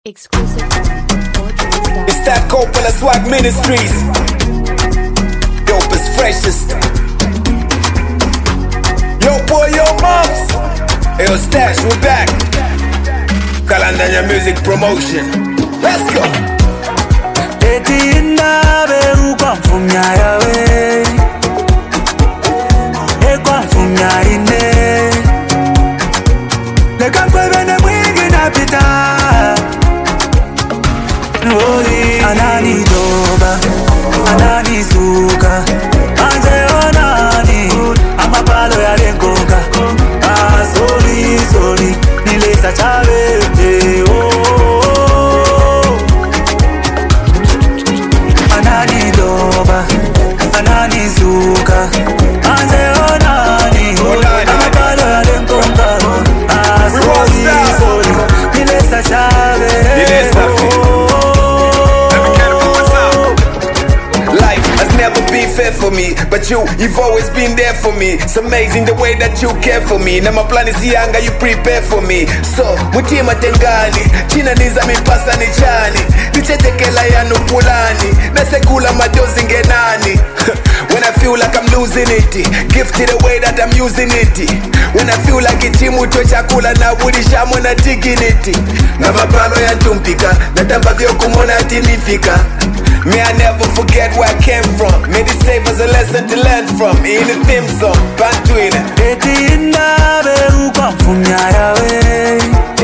Exclusive from It's that Coppola Swag Ministries. Dopest, freshest. Yo boy, yo moms. Yo Stash, we back. Kalandanya Music Promotion. Let's go. Eti indabe ukwamfumya yawe ekwamfumya ine lekankwebene mwingi napita anani doba anani suka anje onani amapalo ya lengoka soli nilesa chavete anani doba anani suka anje onani amapalo ya lengoka soli nilesa chavete. Never been fair for me, but you've always been there for me. It's amazing the way that you care for me. Now my plan is younger, you prepare for me. So, mutima tengani, china niza mipasa ni chani. Nichetekela ya nupulani, nasekula majozi ngenani. When I feel like I'm losing it, gifted the way that I'm using it. When I feel like itimu to chakula na budisha mwana dignity. Na mapalo ya tumpika, natamba vyo kumona atimifika. May I never forget where I came from. May this save as a lesson to learn from. In the theme song, Bantuina. Eti indabe ukwamfumya yawe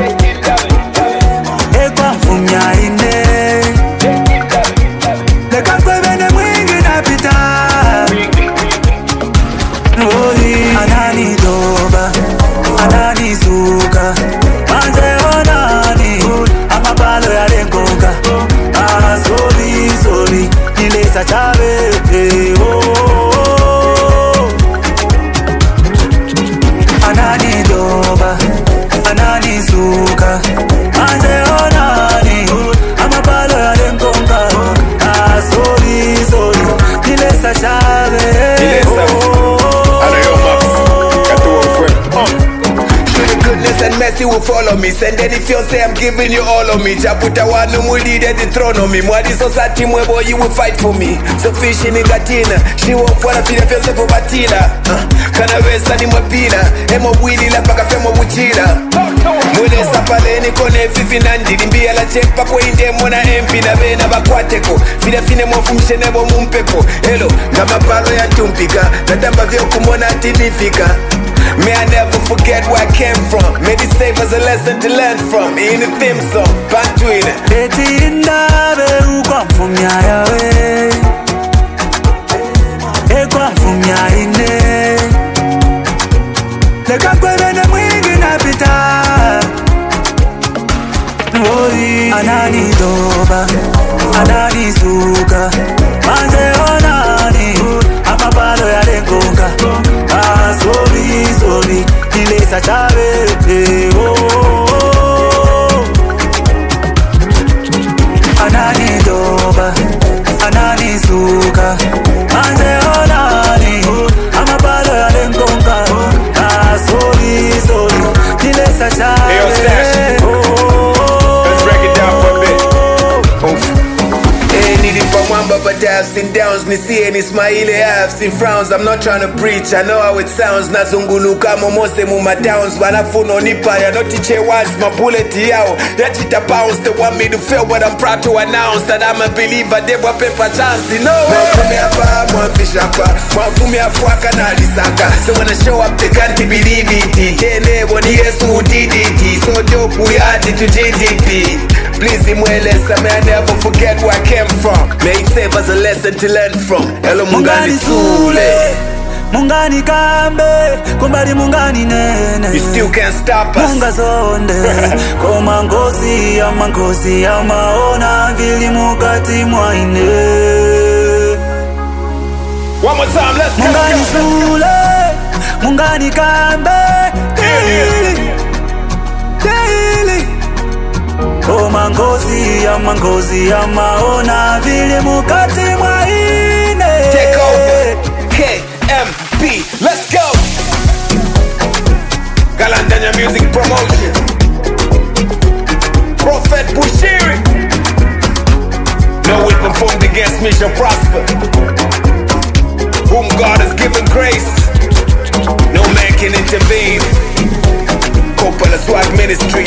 ekwamfumya ine lekankwebene mwingi napita anani doba anani suka manje onani amapalo ya lengoka soli nilesa chavete anani doba anani suka anje onani amapalo ya lengoka soli nilesa chavete. Goodness and mercy will follow me. Send any if you say I'm giving you all of me. Japuta wanu muli de detronomy. Mwadi society mwebo, you will fight for me. So fish in gatina, she won't wanna feel the feels of batila. Kana wesa ni mwapina, emo wili la paka femo wuchila. Mwene sapaleni kone fifi nandi. Limbia la chepa kwa inde mwana empi na bena bakwateko. Fine fine mwafumshe nebo mumpeko. Hello, na mapalo ya tumpika. Natamba vyo kumona atinifika. May I never forget where I came from. May this save as a lesson to learn from. In the theme song, Bantuina. Eti indabe ukwamfumya yawe ekwamfumya ine lekankwebene mwingi napita anani doba anani suka manje onani amapalo ya lengoka soli nilesa chavete anani doba anani suka manje onani amapalo ya lengoka soli nilesa chavete. Let's break it down for a bit. But I've seen downs, nisi and Ismaile. I've seen frowns, I'm not trying to preach. I know how it sounds. Nazunguluka momose muma downs. Wanafuno nipa ya no teacher words. My bullet yao yachita pounds. They want me to fail, but I'm proud to announce that I'm a believer. They want paper chance, you know. Mwafumi hapa, mwafish hapa. Mwafumi afuaka na alisaka. So when I show up, they can't believe it. Tene woni Yesu did it. So dope, we add it to GDP. Please, Imwelesa, may I never forget where I came from. May it save as a lesson to learn from. Hello, Mungani Sule. Mungani kambe, kumbali mungani nene. You still can't stop us. Munga zonde, koma ngozi ya maona vili mukati mwaine. One more time, let's go. Mungani Sule, mungani kambe, daily. Koma ngozi ya maona vili mukati mwaine. Take over, KMP, let's go. Kalandanya Music Promotion. Prophet Bushiri. No weapon formed against me shall prosper. Whom God has given grace, no man can intervene. Coppola Swag Ministry.